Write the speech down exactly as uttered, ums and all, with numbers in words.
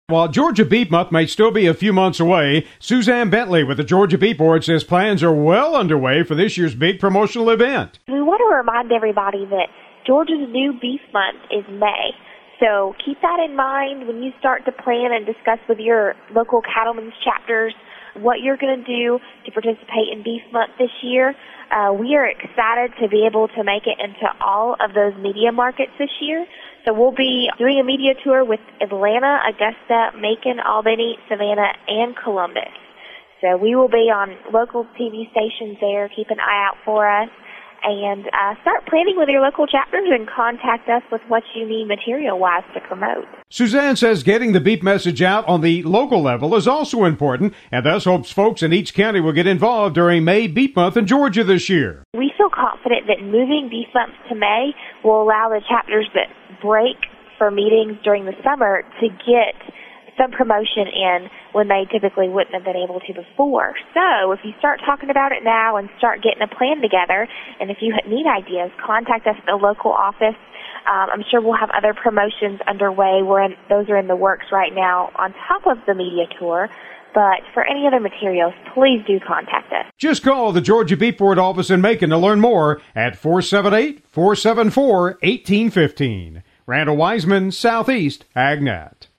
While Georgia Beef Month may still be a few months away, Suzanne Bentley with the Georgia Beef Board says plans are well underway for this year's big promotional event. We want to remind everybody that Georgia's new beef month is May. So keep that in mind when you start to plan and discuss with your local cattlemen's chapters what you're going to do to participate in Beef Month this year. Uh, we are excited to be able to make it into all of those media markets this year. So we'll be doing a media tour with Atlanta, Augusta, Macon, Albany, Savannah, and Columbus. So we will be on local T V stations there. Keep an eye out for us. And uh, start planning with your local chapters and contact us with what you need material-wise to promote. Suzanne says getting the beef message out on the local level is also important, and thus hopes folks in each county will get involved during May Beef Month in Georgia this year. We feel confident that moving Beef Month to May will allow the chapters that break for meetings during the summer to get some promotion in when they typically wouldn't have been able to before. So if you start talking about it now and start getting a plan together, and if you need ideas, contact us at the local office. Um, I'm sure we'll have other promotions underway. We're in, those are in the works right now on top of the media tour. But for any other materials, please do contact us. Just call the Georgia Beef Board office in Macon to learn more at four seven eight, four seven four, one eight one five. Randall Wiseman, Southeast AgNet.